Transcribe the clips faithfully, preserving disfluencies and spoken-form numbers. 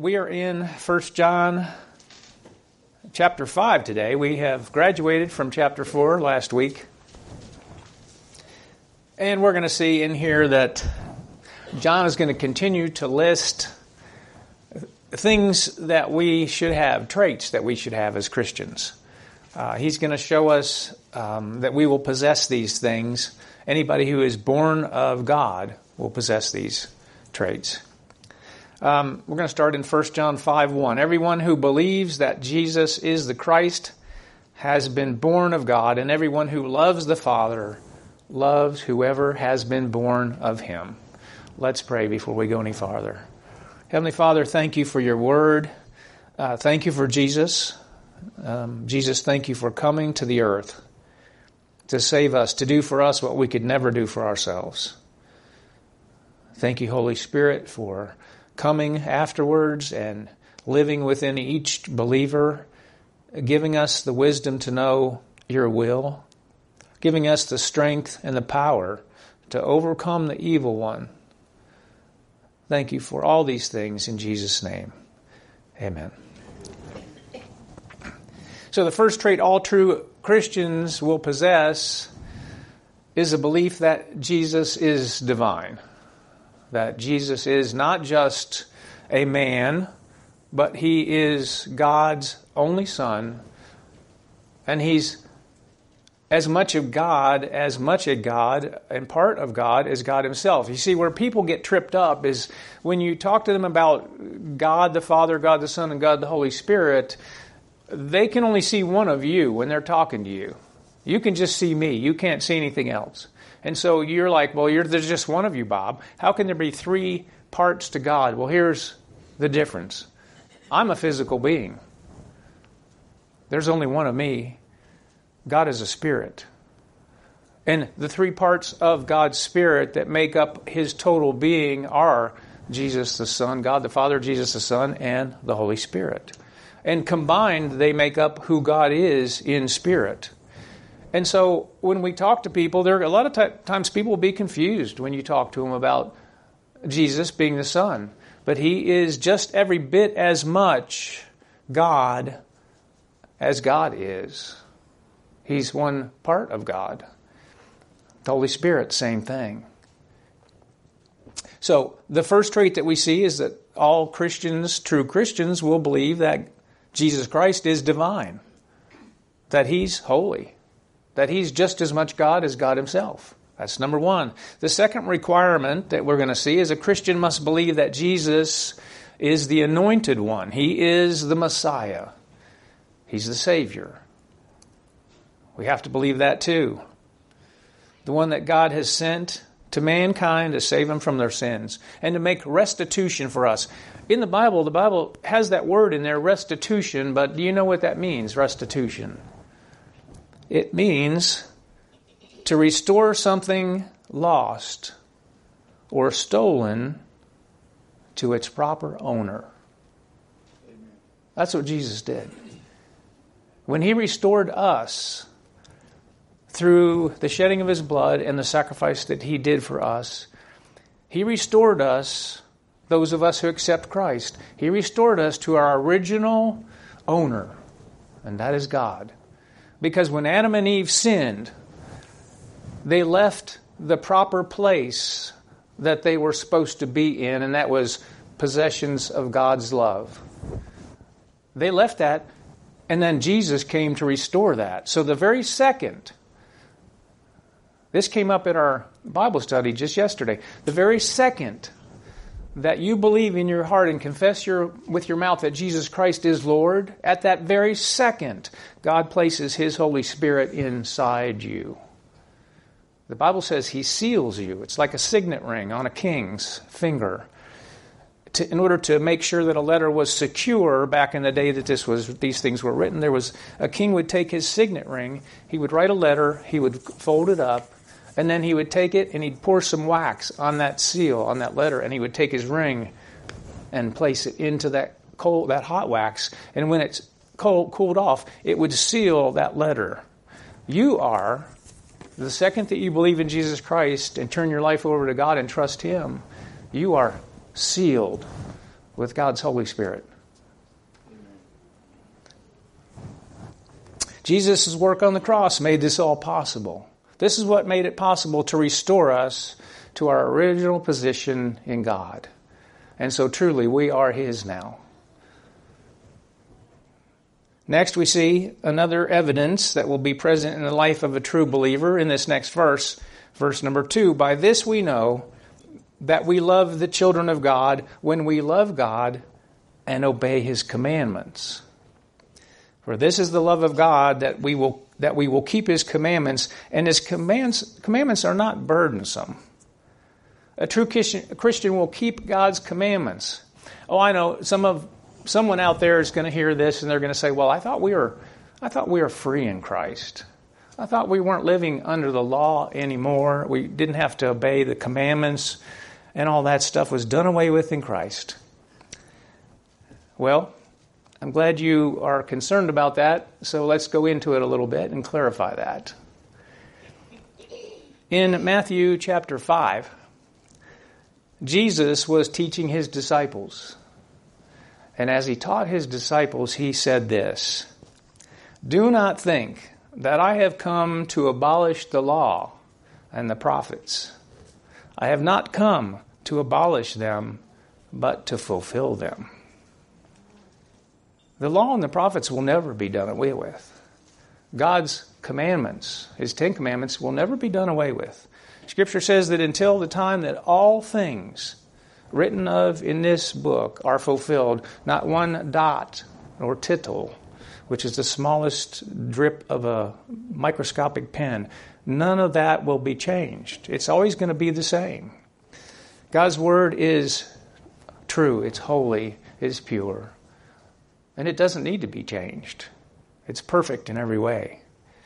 we are in First John chapter five today. We have graduated from chapter four last week. And we're going to see in here that John is going to continue to list things that we should have, traits that we should have as Christians. Uh, he's going to show us um, that we will possess these things. Anybody who is born of God will possess these traits. Um, we're going to start in First John five one. Everyone who believes that Jesus is the Christ has been born of God, and everyone who loves the Father loves whoever has been born of Him. Let's pray before we go any farther. Heavenly Father, thank you for your word. Uh, thank you for Jesus. Um, Jesus, thank you for coming to the earth to save us, to do for us what we could never do for ourselves. Thank you, Holy Spirit, for coming afterwards and living within each believer, giving us the wisdom to know your will, giving us the strength and the power to overcome the evil one. Thank you for all these things in Jesus' name. Amen. So the first trait all true Christians will possess is a belief that Jesus is divine. That Jesus is not just a man, but He is God's only Son, and He's as much of God, as much a God, and part of God as God Himself. You see, where people get tripped up is when you talk to them about God the Father, God the Son, and God the Holy Spirit, they can only see one of you when they're talking to you. You can just see me. You can't see anything else. And so you're like, well, you're, there's just one of you, Bob. How can there be three parts to God? Well, here's the difference. I'm a physical being. There's only one of me. God is a spirit. And the three parts of God's Spirit that make up His total being are Jesus the Son, God the Father, Jesus the Son, and the Holy Spirit. And combined, they make up who God is in spirit. And so when we talk to people, there are a lot of t- times people will be confused when you talk to them about Jesus being the Son. But He is just every bit as much God as God is. He's one part of God. The Holy Spirit, same thing. So the first trait that we see is that all Christians, true Christians, will believe that Jesus Christ is divine, that He's holy, that He's just as much God as God Himself. That's number one. The second requirement that we're going to see is a Christian must believe that Jesus is the anointed one. He is the Messiah. He's the Savior. We have to believe that too. The one that God has sent to mankind to save them from their sins and to make restitution for us. In the Bible, the Bible has that word in there, restitution, but do you know what that means, restitution? It means to restore something lost or stolen to its proper owner. That's what Jesus did. When He restored us through the shedding of His blood and the sacrifice that He did for us, He restored us, those of us who accept Christ, He restored us to our original owner, and that is God. Because when Adam and Eve sinned, they left the proper place that they were supposed to be in, and that was possessions of God's love. They left that, and then Jesus came to restore that. So the very second, this came up in our Bible study just yesterday, the very second that you believe in your heart and confess your, with your mouth that Jesus Christ is Lord, at that very second, God places His Holy Spirit inside you. The Bible says He seals you. It's like a signet ring on a king's finger. To, in order to make sure that a letter was secure, back in the day that this was these things were written, there was a king would take his signet ring, he would write a letter, he would fold it up, and then he would take it and he'd pour some wax on that seal, on that letter, and he would take his ring and place it into that cold, that hot wax. And when it's cold, cooled off, it would seal that letter. You are, the second that you believe in Jesus Christ and turn your life over to God and trust Him, you are sealed with God's Holy Spirit. Jesus' work on the cross made this all possible. This is what made it possible to restore us to our original position in God. And so truly, we are His now. Next, we see another evidence that will be present in the life of a true believer in this next verse. Verse number two, by this we know that we love the children of God when we love God and obey His commandments. For this is the love of God, that we will that we will keep His commandments, and His commands commandments are not burdensome. A true Christian, a Christian will keep God's commandments. Oh, I know some of someone out there is going to hear this and they're going to say, "Well, I thought we were I thought we were free in Christ. I thought we weren't living under the law anymore. We didn't have to obey the commandments, and all that stuff was done away with in Christ." Well, I'm glad you are concerned about that, so let's go into it a little bit and clarify that. In Matthew chapter five, Jesus was teaching His disciples. And as He taught His disciples, He said this, "Do not think that I have come to abolish the law and the prophets. I have not come to abolish them, but to fulfill them." The law and the prophets will never be done away with. God's commandments, His Ten Commandments, will never be done away with. Scripture says that until the time that all things written of in this book are fulfilled, not one dot or tittle, which is the smallest drip of a microscopic pen, none of that will be changed. It's always going to be the same. God's Word is true, it's holy, it's pure. And it doesn't need to be changed. It's perfect in every way.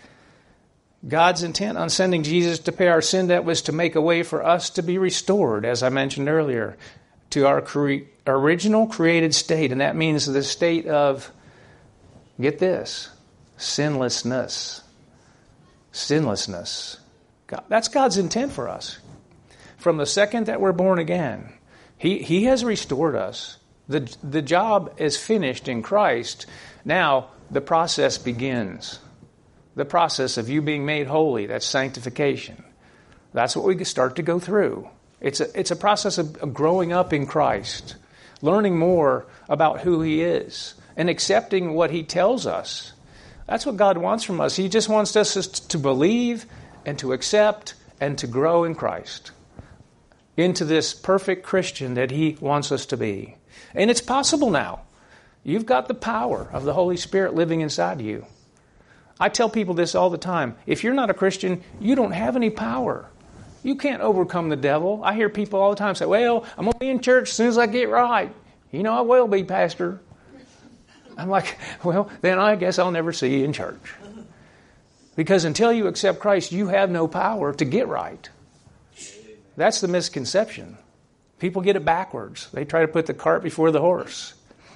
God's intent on sending Jesus to pay our sin debt was to make a way for us to be restored, as I mentioned earlier, to our cre- original created state. And that means the state of, get this, sinlessness. Sinlessness. God, that's God's intent for us. From the second that we're born again, He, he has restored us. The, the job is finished in Christ. Now, the process begins. The process of you being made holy, that's sanctification. That's what we start to go through. It's a, it's a process of growing up in Christ, learning more about who He is, and accepting what He tells us. That's what God wants from us. He just wants us to believe and to accept and to grow in Christ into this perfect Christian that He wants us to be. And it's possible now. You've got the power of the Holy Spirit living inside you. I tell people this all the time. If you're not a Christian, you don't have any power. You can't overcome the devil. I hear people all the time say, "Well, I'm going to be in church as soon as I get right." "You know, I will be, Pastor." I'm like, well, then I guess I'll never see you in church. Because until you accept Christ, you have no power to get right. That's the misconception. People get it backwards. They try to put the cart before the horse.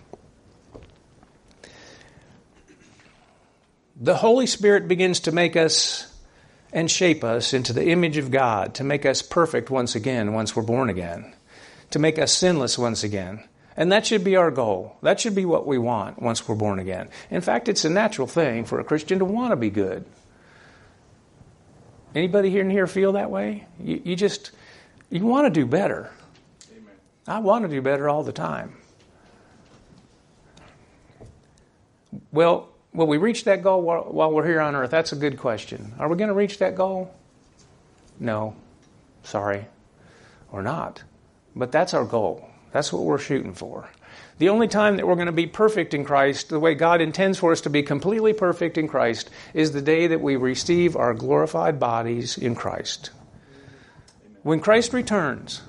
The Holy Spirit begins to make us and shape us into the image of God, to make us perfect once again, once we're born again, to make us sinless once again. And that should be our goal. That should be what we want once we're born again. In fact, it's a natural thing for a Christian to want to be good. Anybody here in here feel that way? You, you just, you want to do better. Amen. I want to do better all the time. Well, will we reach that goal while, while we're here on earth? That's a good question. Are we going to reach that goal? No. Sorry. Or not. But that's our goal. That's what we're shooting for. The only time that we're going to be perfect in Christ, the way God intends for us to be completely perfect in Christ, is the day that we receive our glorified bodies in Christ. When Christ returns,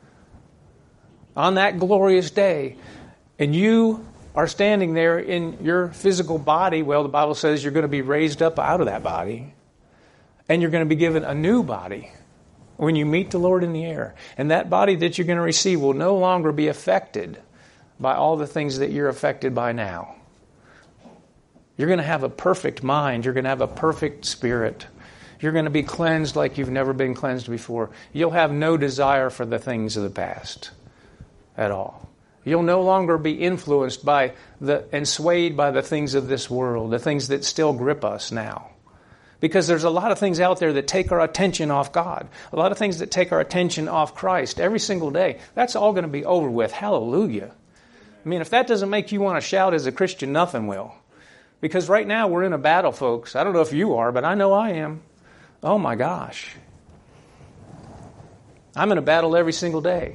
on that glorious day, and you are standing there in your physical body, well, the Bible says you're going to be raised up out of that body, and you're going to be given a new body when you meet the Lord in the air. And that body that you're going to receive will no longer be affected by all the things that you're affected by now. You're going to have a perfect mind. You're going to have a perfect spirit. You're going to be cleansed like you've never been cleansed before. You'll have no desire for the things of the past at all. You'll no longer be influenced by the and swayed by the things of this world, the things that still grip us now. Because there's a lot of things out there that take our attention off God. A lot of things that take our attention off Christ every single day. That's all going to be over with. Hallelujah. I mean, if that doesn't make you want to shout as a Christian, nothing will. Because right now we're in a battle, folks. I don't know if you are, but I know I am. Oh my gosh. I'm in a battle every single day.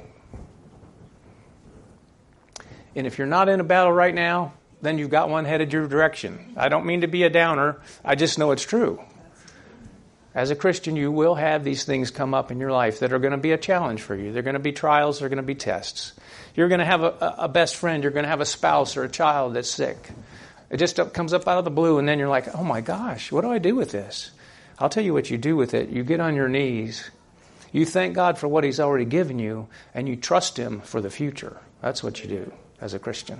And if you're not in a battle right now, then you've got one headed your direction. I don't mean to be a downer. I just know it's true. As a Christian, you will have these things come up in your life that are going to be a challenge for you. They're going to be trials. They're going to be tests. You're going to have a, a best friend. You're going to have a spouse or a child that's sick. It just comes up out of the blue, and then you're like, oh my gosh, what do I do with this? I'll tell you what you do with it. You get on your knees. You thank God for what He's already given you, and you trust Him for the future. That's what you do as a Christian.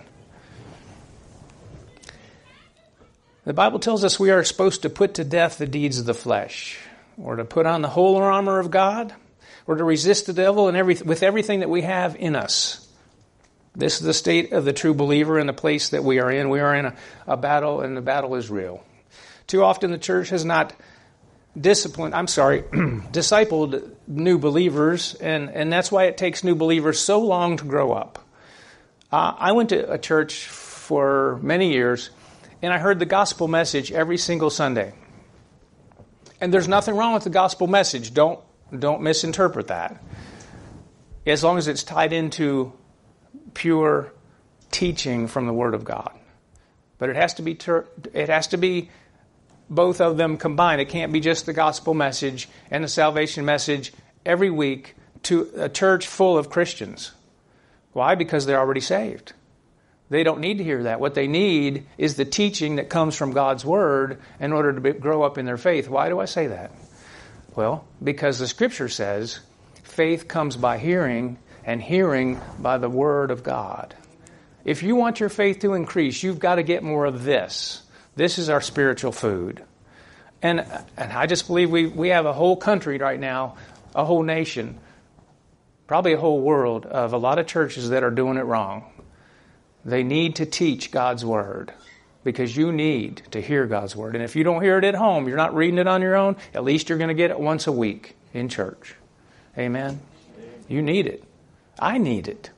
The Bible tells us we are supposed to put to death the deeds of the flesh, or to put on the whole armor of God, or to resist the devil and every, with everything that we have in us. This is the state of the true believer in the place that we are in. We are in a, a battle, and the battle is real. Too often the church has not disciplined, I'm sorry, discipled new believers, and, and that's why it takes new believers so long to grow up. Uh, I went to a church for many years, and I heard the gospel message every single Sunday. And there's nothing wrong with the gospel message. Don't, don't misinterpret that. As long as it's tied into pure teaching from the Word of God. But it has to be ter- it has to be both of them combined. It can't be just the gospel message and the salvation message every week to a church full of Christians. Why? Because they're already saved. They don't need to hear that. What they need is the teaching that comes from God's Word in order to be, grow up in their faith. Why do I say that? Well, because the Scripture says faith comes by hearing, and hearing by the Word of God. If you want your faith to increase, you've got to get more of this. This is our spiritual food. And, and I just believe we, we have a whole country right now, a whole nation, probably a whole world of a lot of churches that are doing it wrong. They need to teach God's Word because you need to hear God's Word. And if you don't hear it at home, you're not reading it on your own, at least you're going to get it once a week in church. Amen? You need it. I need it.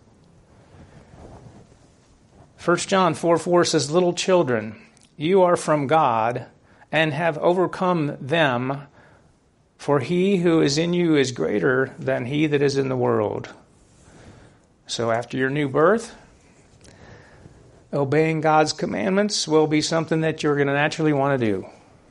First John four four says, little children, you are from God and have overcome them, for he who is in you is greater than he that is in the world. So after your new birth, obeying God's commandments will be something that you're going to naturally want to do.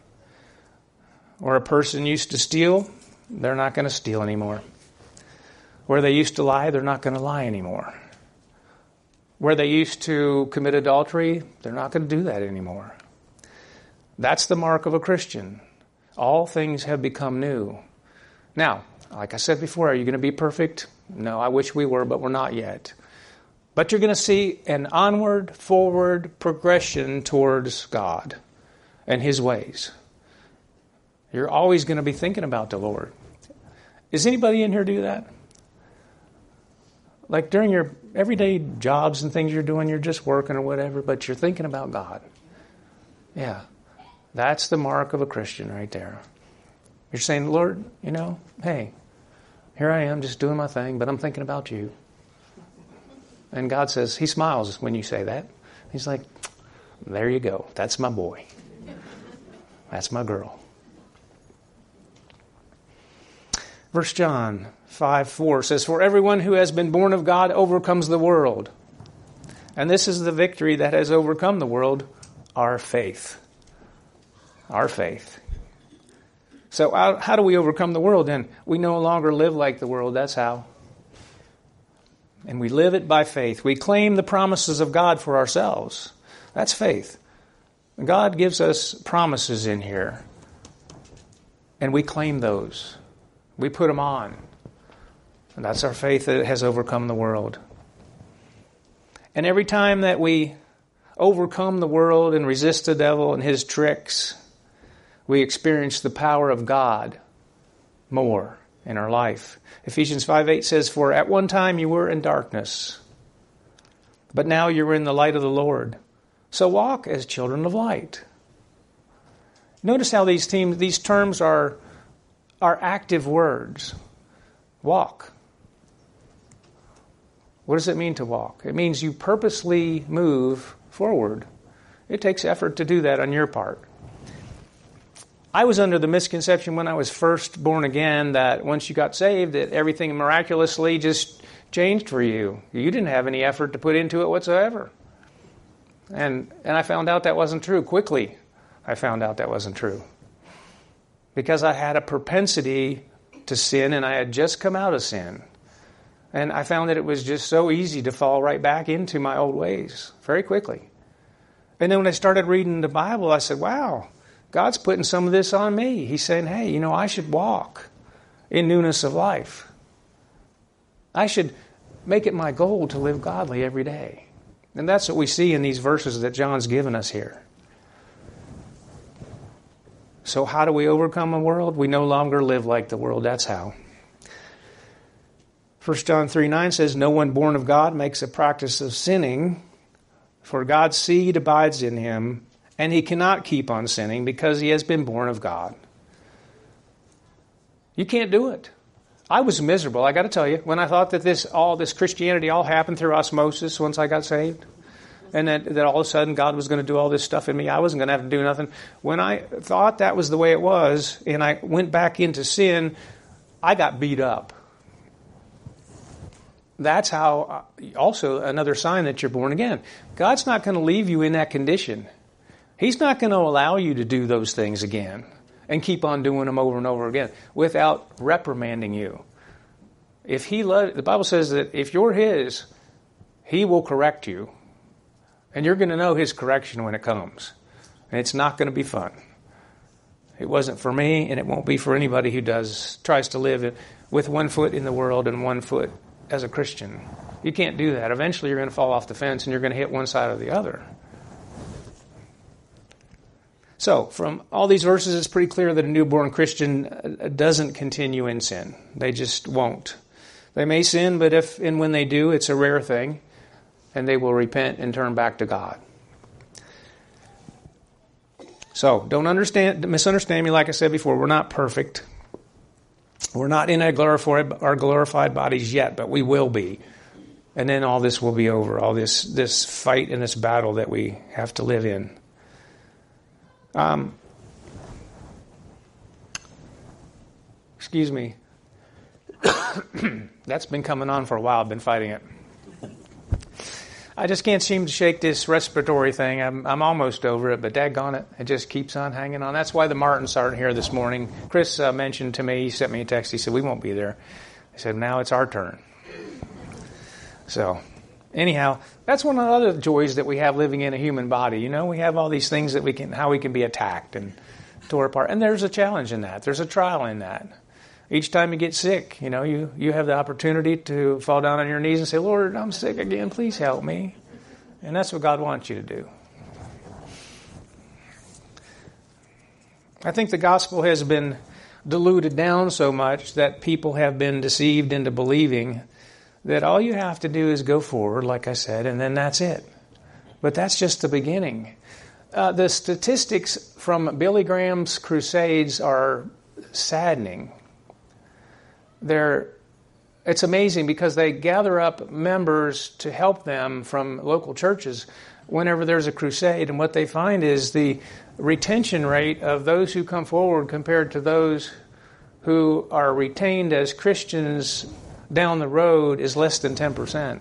Or a person used to steal, they're not going to steal anymore. Where they used to lie, they're not going to lie anymore. Where they used to commit adultery, they're not going to do that anymore. That's the mark of a Christian. All things have become new. Now, like I said before, are you going to be perfect? No, I wish we were, but we're not yet. But you're going to see an onward, forward progression towards God and His ways. You're always going to be thinking about the Lord. Does anybody in here do that? Like during your everyday jobs and things you're doing, you're just working or whatever, but you're thinking about God. Yeah, that's the mark of a Christian right there. You're saying, Lord, you know, hey, here I am just doing my thing, but I'm thinking about you. And God says, He smiles when you say that. He's like, there you go. That's my boy. That's my girl. First John five four says, for everyone who has been born of God overcomes the world. And this is the victory that has overcome the world, our faith. Our faith. So how, how do we overcome the world then? We no longer live like the world. That's how. And we live it by faith. We claim the promises of God for ourselves. That's faith. God gives us promises in here. And we claim those. We put them on. And that's our faith that has overcome the world. And every time that we overcome the world and resist the devil and his tricks, we experience the power of God more in our life. Ephesians five eight says, for at one time you were in darkness, but now you're in the light of the Lord. So walk as children of light. Notice how these teams, these terms are, are active words. Walk. What does it mean to walk? It means you purposely move forward. It takes effort to do that on your part. I was under the misconception when I was first born again that once you got saved, that everything miraculously just changed for you. You didn't have any effort to put into it whatsoever. And and I found out that wasn't true. Quickly, I found out that wasn't true. Because I had a propensity to sin, and I had just come out of sin. And I found that it was just so easy to fall right back into my old ways very quickly. And then when I started reading the Bible, I said, wow, God's putting some of this on me. He's saying, hey, you know, I should walk in newness of life. I should make it my goal to live godly every day. And that's what we see in these verses that John's given us here. So how do we overcome a world? We no longer live like the world. That's how. First John three nine says, no one born of God makes a practice of sinning, for God's seed abides in him, and he cannot keep on sinning because he has been born of God. You can't do it. I was miserable, I got to tell you, when I thought that this all this Christianity all happened through osmosis once I got saved, and that, that all of a sudden God was going to do all this stuff in me. I wasn't going to have to do nothing. When I thought that was the way it was, and I went back into sin, I got beat up. That's how, also another sign that you're born again. God's not going to leave you in that condition. He's not going to allow you to do those things again and keep on doing them over and over again without reprimanding you. If he lo- the Bible says that if you're his, he will correct you. And you're going to know his correction when it comes. And it's not going to be fun. It wasn't for me, and it won't be for anybody who does tries to live with one foot in the world and one foot as a Christian. You can't do that. Eventually you're going to fall off the fence and you're going to hit one side or the other. So, from all these verses, it's pretty clear that a newborn Christian doesn't continue in sin. They just won't. They may sin, but if and when they do, it's a rare thing, and they will repent and turn back to God. So, don't understand, misunderstand me. Like I said before, we're not perfect. We're not in our glorified, our glorified bodies yet, but we will be. And then all this will be over, all this, this fight and this battle that we have to live in. Um, excuse me. That's been coming on for a while. I've been fighting it. I just can't seem to shake this respiratory thing. I'm, I'm almost over it, but daggone it, it just keeps on hanging on. That's why the Martins aren't here this morning. Chris uh, mentioned to me, he sent me a text, he said, we won't be there. I said, now it's our turn. So, anyhow, that's one of the other joys that we have living in a human body. You know, we have all these things that we can, how we can be attacked and tore apart. And there's a challenge in that. There's a trial in that. Each time you get sick, you know, you, you have the opportunity to fall down on your knees and say, Lord, I'm sick again. Please help me. And that's what God wants you to do. I think the gospel has been diluted down so much that people have been deceived into believing that all you have to do is go forward, like I said, and then that's it. But that's just the beginning. Uh, the statistics from Billy Graham's crusades are saddening. They're, it's amazing because they gather up members to help them from local churches whenever there's a crusade, and what they find is the retention rate of those who come forward compared to those who are retained as Christians down the road is less than ten percent.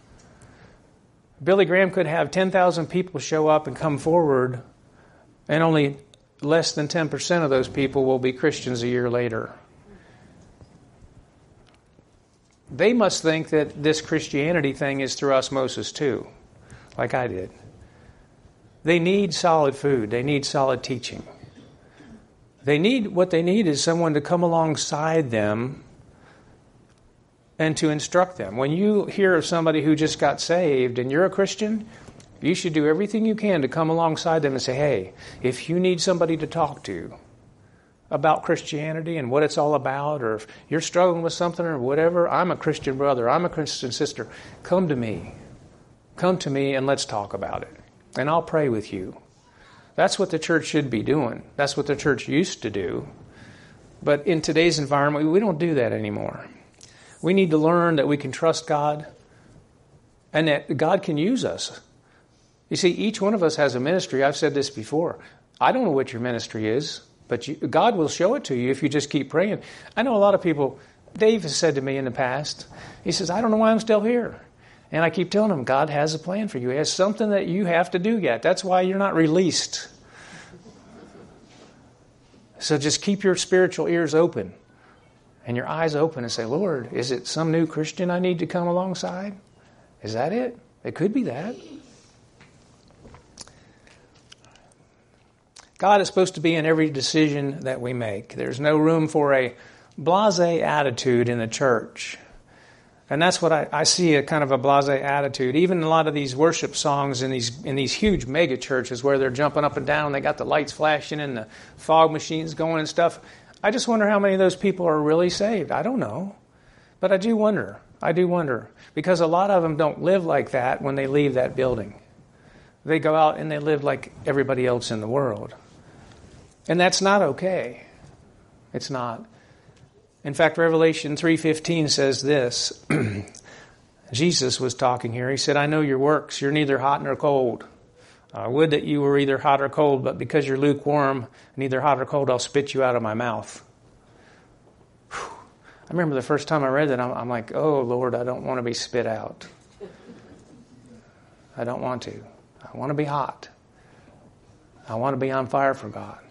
Billy Graham could have ten thousand people show up and come forward, and only less than ten percent of those people will be Christians a year later. They must think that this Christianity thing is through osmosis too, like I did. They need solid food. They need solid teaching. They need, what they need is someone to come alongside them and to instruct them. When you hear of somebody who just got saved and you're a Christian, you should do everything you can to come alongside them and say, hey, if you need somebody to talk to about Christianity and what it's all about, or if you're struggling with something or whatever, I'm a Christian brother, I'm a Christian sister, come to me. come to me and let's talk about it. And I'll pray with you. That's what the church should be doing. That's what the church used to do. But in today's environment, we don't do that anymore. We need to learn that we can trust God and that God can use us. You see, each one of us has a ministry. I've said this before. I don't know what your ministry is, but you, God will show it to you if you just keep praying. I know a lot of people, Dave has said to me in the past, he says, I don't know why I'm still here. And I keep telling him, God has a plan for you. He has something that you have to do yet. That's why you're not released. So just keep your spiritual ears open and your eyes open and say, Lord, is it some new Christian I need to come alongside? Is that it? It could be that. God is supposed to be in every decision that we make. There's no room for a blasé attitude in the church. And that's what I, I see, a kind of a blasé attitude. Even a lot of these worship songs in these in these huge mega churches where they're jumping up and down, they got the lights flashing and the fog machines going and stuff. I just wonder how many of those people are really saved. I don't know. But I do wonder. I do wonder. Because a lot of them don't live like that when they leave that building. They go out and they live like everybody else in the world. And that's not okay. It's not. In fact, Revelation three fifteen says this. Jesus was talking here. He said, I know your works. You're neither hot nor cold. I would that you were either hot or cold, but because you're lukewarm, neither hot or cold, I'll spit you out of my mouth. Whew. I remember the first time I read that, I'm, I'm like, oh, Lord, I don't want to be spit out. I don't want to. I want to be hot. I want to be on fire for God.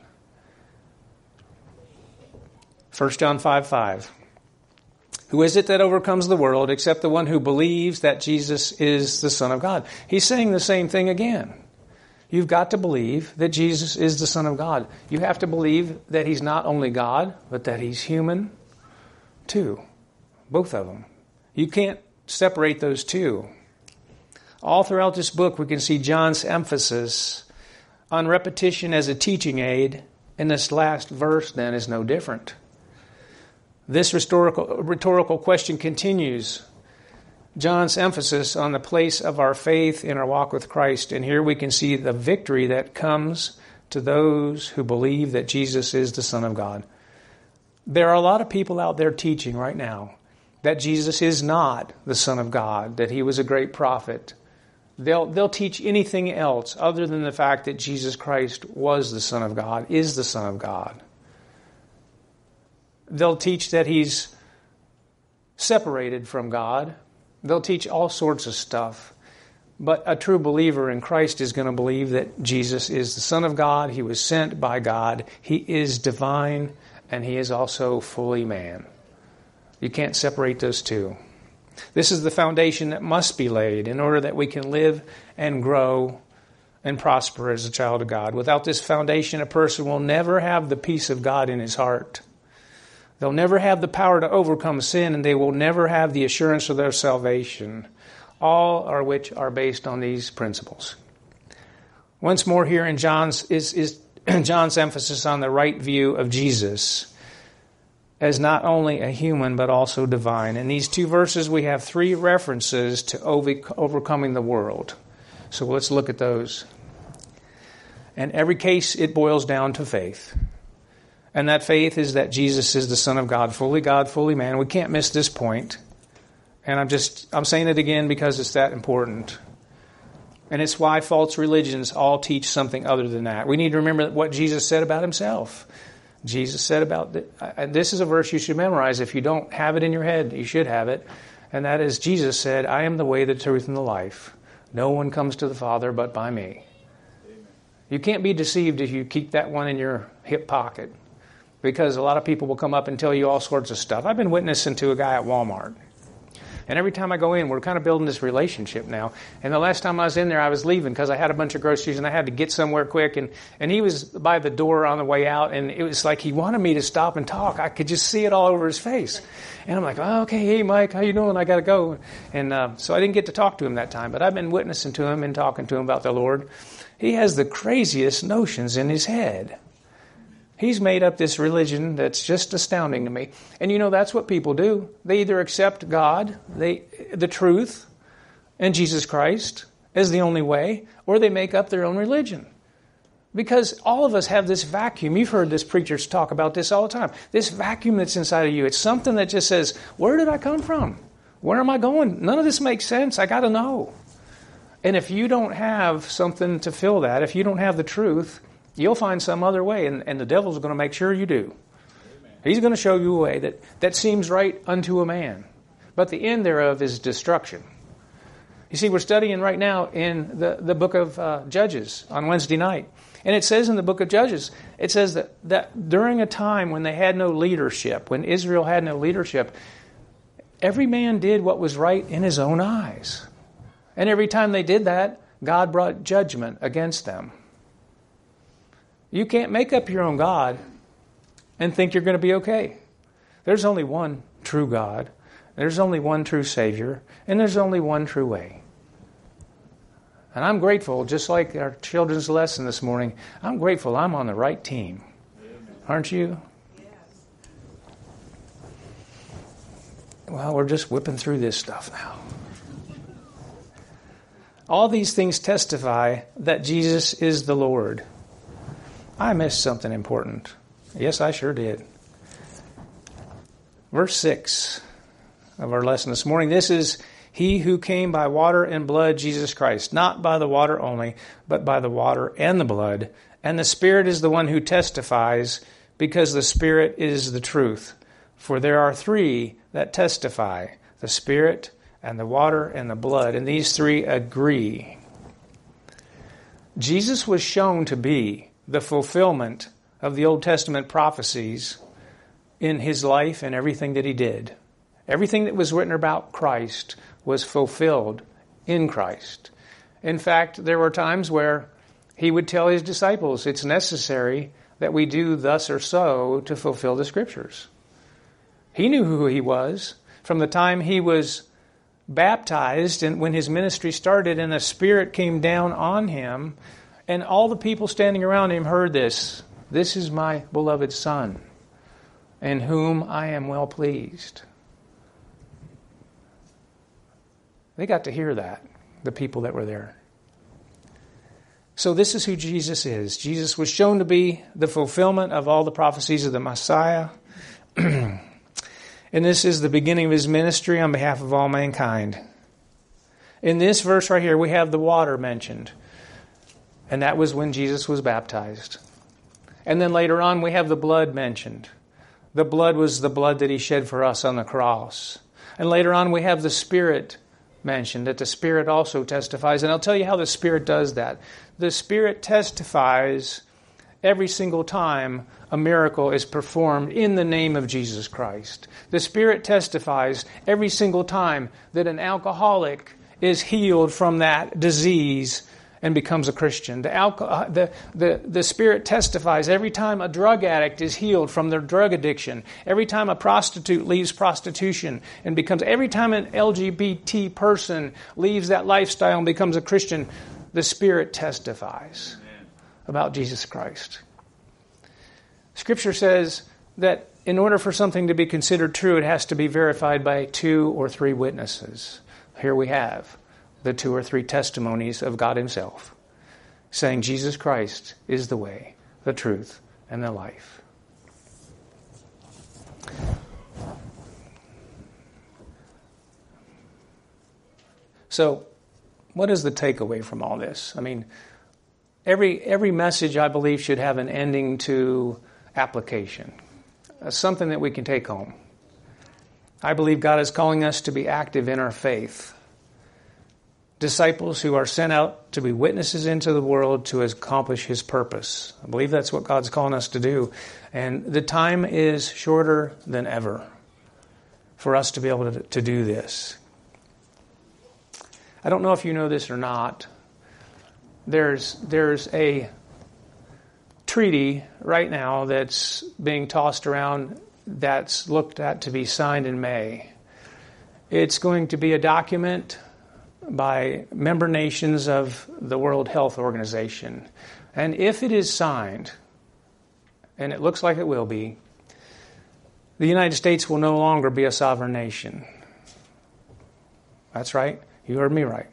First John five five. Who is it that overcomes the world except the one who believes that Jesus is the Son of God? He's saying the same thing again. You've got to believe that Jesus is the Son of God. You have to believe that He's not only God, but that He's human too. Both of them. You can't separate those two. All throughout this book, we can see John's emphasis on repetition as a teaching aid, and this last verse then is no different. This rhetorical, rhetorical question continues John's emphasis on the place of our faith in our walk with Christ. And here we can see the victory that comes to those who believe that Jesus is the Son of God. There are a lot of people out there teaching right now that Jesus is not the Son of God, that He was a great prophet. They'll, they'll teach anything else other than the fact that Jesus Christ was the Son of God, is the Son of God. They'll teach that He's separated from God. They'll teach all sorts of stuff. But a true believer in Christ is going to believe that Jesus is the Son of God. He was sent by God. He is divine, and He is also fully man. You can't separate those two. This is the foundation that must be laid in order that we can live and grow and prosper as a child of God. Without this foundation, a person will never have the peace of God in his heart. They'll never have the power to overcome sin, and they will never have the assurance of their salvation, all are which are based on these principles. Once more here in John's is, is John's emphasis on the right view of Jesus as not only a human but also divine. In these two verses we have three references to over, overcoming the world. So let's look at those. In every case it boils down to faith. And that faith is that Jesus is the Son of God, fully God, fully man. We can't miss this point. And I'm just, I'm saying it again because it's that important. And it's why false religions all teach something other than that. We need to remember what Jesus said about Himself. Jesus said about, the, this is a verse you should memorize. If you don't have it in your head, you should have it. And that is, Jesus said, I am the way, the truth, and the life. No one comes to the Father but by me. Amen. You can't be deceived if you keep that one in your hip pocket. Because a lot of people will come up and tell you all sorts of stuff. I've been witnessing to a guy at Walmart. And every time I go in, we're kind of building this relationship now. And the last time I was in there, I was leaving because I had a bunch of groceries and I had to get somewhere quick. And, and he was by the door on the way out. And it was like he wanted me to stop and talk. I could just see it all over his face. And I'm like, oh, okay, hey, Mike, how you doing? I got to go. And uh, so I didn't get to talk to him that time. But I've been witnessing to him and talking to him about the Lord. He has the craziest notions in his head. He's made up this religion that's just astounding to me. And you know, that's what people do. They either accept God, they, the truth, and Jesus Christ, as the only way, or they make up their own religion. Because all of us have this vacuum. You've heard this preachers talk about this all the time. This vacuum that's inside of you. It's something that just says, where did I come from? Where am I going? None of this makes sense. I got to know. And if you don't have something to fill that, if you don't have the truth, you'll find some other way. And, and the devil's going to make sure you do. Amen. He's going to show you a way that, that seems right unto a man. But the end thereof is destruction. You see, we're studying right now in the, the book of uh, Judges on Wednesday night. And it says in the book of Judges, it says that, that during a time when they had no leadership, when Israel had no leadership, every man did what was right in his own eyes. And every time they did that, God brought judgment against them. You can't make up your own God and think you're going to be okay. There's only one true God. There's only one true Savior. And there's only one true way. And I'm grateful, just like our children's lesson this morning, I'm grateful I'm on the right team. Aren't you? Yes. Well, we're just whipping through this stuff now. All these things testify that Jesus is the Lord. I missed something important. Yes, I sure did. Verse six of our lesson this morning. This is He who came by water and blood, Jesus Christ. Not by the water only, but by the water and the blood. And the Spirit is the one who testifies, because the Spirit is the truth. For there are three that testify, the Spirit and the water and the blood. And these three agree. Jesus was shown to be the fulfillment of the Old Testament prophecies in His life and everything that He did. Everything that was written about Christ was fulfilled in Christ. In fact, there were times where He would tell His disciples, it's necessary that we do thus or so to fulfill the Scriptures. He knew who He was. From the time He was baptized and when His ministry started and the Spirit came down on Him, and all the people standing around Him heard this. This is my beloved Son, in whom I am well pleased. They got to hear that, the people that were there. So this is who Jesus is. Jesus was shown to be the fulfillment of all the prophecies of the Messiah. And this is the beginning of His ministry on behalf of all mankind. In this verse right here, we have the water mentioned. And that was when Jesus was baptized. And then later on, we have the blood mentioned. The blood was the blood that He shed for us on the cross. And later on, we have the Spirit mentioned, that the Spirit also testifies. And I'll tell you how the Spirit does that. The Spirit testifies every single time a miracle is performed in the name of Jesus Christ. The Spirit testifies every single time that an alcoholic is healed from that disease and becomes a Christian. The, alcohol, the, the, the Spirit testifies every time a drug addict is healed from their drug addiction. Every time a prostitute leaves prostitution and becomes, every time an L G B T person leaves that lifestyle and becomes a Christian, the Spirit testifies Amen. About Jesus Christ. Scripture says that in order for something to be considered true, it has to be verified by two or three witnesses. Here we have the two or three testimonies of God Himself, saying Jesus Christ is the way, the truth, and the life. So, what is the takeaway from all this? I mean, every every message, I believe, should have an ending to application, uh, something that we can take home. I believe God is calling us to be active in our faith. Disciples who are sent out to be witnesses into the world to accomplish His purpose. I believe that's what God's calling us to do. And the time is shorter than ever for us to be able to, to do this. I don't know if you know this or not. There's, there's a treaty right now that's being tossed around that's looked at to be signed in May. It's going to be a document by member nations of the World Health Organization. And if it is signed, and it looks like it will be, the United States will no longer be a sovereign nation. That's right. You heard me right.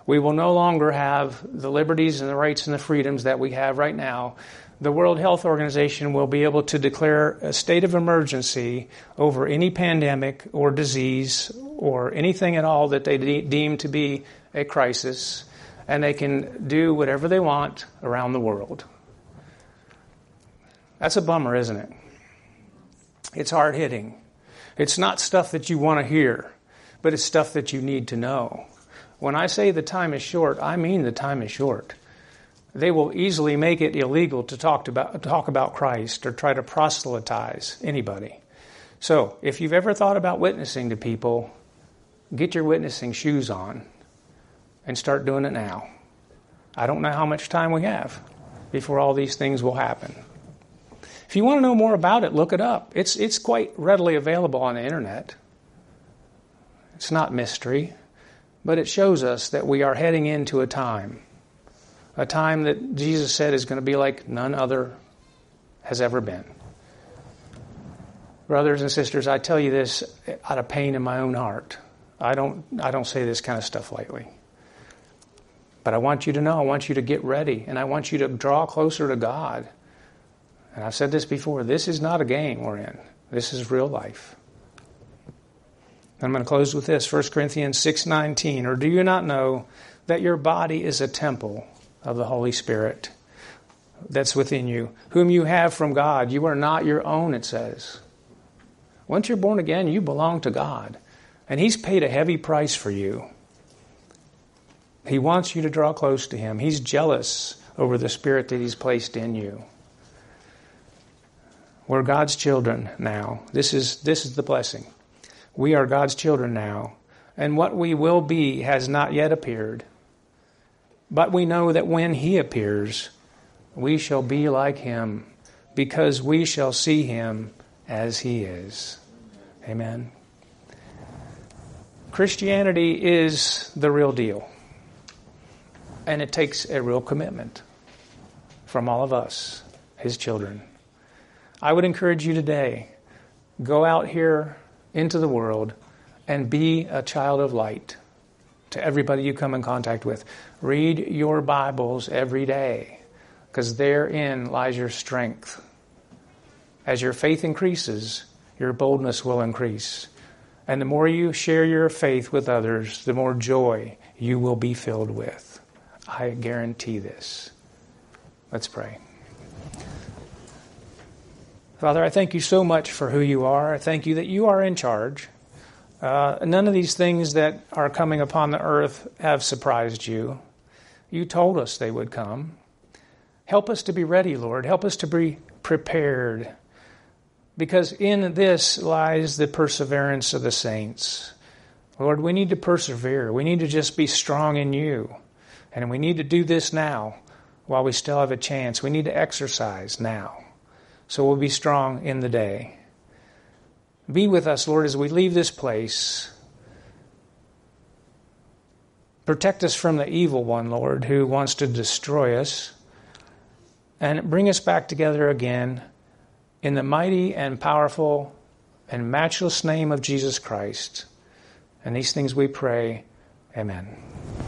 We will no longer have the liberties and the rights and the freedoms that we have right now. The World Health Organization will be able to declare a state of emergency over any pandemic or disease or anything at all that they de- deem to be a crisis, and they can do whatever they want around the world. That's a bummer, isn't it? It's hard-hitting. It's not stuff that you want to hear, but it's stuff that you need to know. When I say the time is short, I mean the time is short. They will easily make it illegal to talk about talk about Christ or try to proselytize anybody. So, if you've ever thought about witnessing to people, get your witnessing shoes on and start doing it now. I don't know how much time we have before all these things will happen. If you want to know more about it, look it up. It's it's quite readily available on the internet. It's not mystery, but it shows us that we are heading into a time. A time that Jesus said is going to be like none other has ever been. Brothers and sisters, I tell you this out of pain in my own heart. I don't I don't say this kind of stuff lightly. But I want you to know, I want you to get ready, and I want you to draw closer to God. And I've said this before, this is not a game we're in. This is real life. I'm going to close with this, First Corinthians six nineteen. Or do you not know that your body is a temple of the Holy Spirit that's within you, whom you have from God? You are not your own, it says. Once you're born again, you belong to God. And He's paid a heavy price for you. He wants you to draw close to Him. He's jealous over the Spirit that He's placed in you. We're God's children now. This is, this is the blessing. We are God's children now. And what we will be has not yet appeared. But we know that when He appears, we shall be like Him, because we shall see Him as He is. Amen. Christianity is the real deal. And it takes a real commitment from all of us, His children. I would encourage you today, go out here into the world and be a child of light to everybody you come in contact with. Read your Bibles every day, because therein lies your strength. As your faith increases, your boldness will increase. And the more you share your faith with others, the more joy you will be filled with. I guarantee this. Let's pray. Father, I thank you so much for who you are. I thank you that you are in charge. Uh, none of these things that are coming upon the earth have surprised you. You told us they would come. Help us to be ready, Lord. Help us to be prepared. Because in this lies the perseverance of the saints. Lord, we need to persevere. We need to just be strong in you. And we need to do this now while we still have a chance. We need to exercise now. So we'll be strong in the day. Be with us, Lord, as we leave this place. Protect us from the evil one, Lord, who wants to destroy us. And bring us back together again in the mighty and powerful and matchless name of Jesus Christ. And these things we pray. Amen.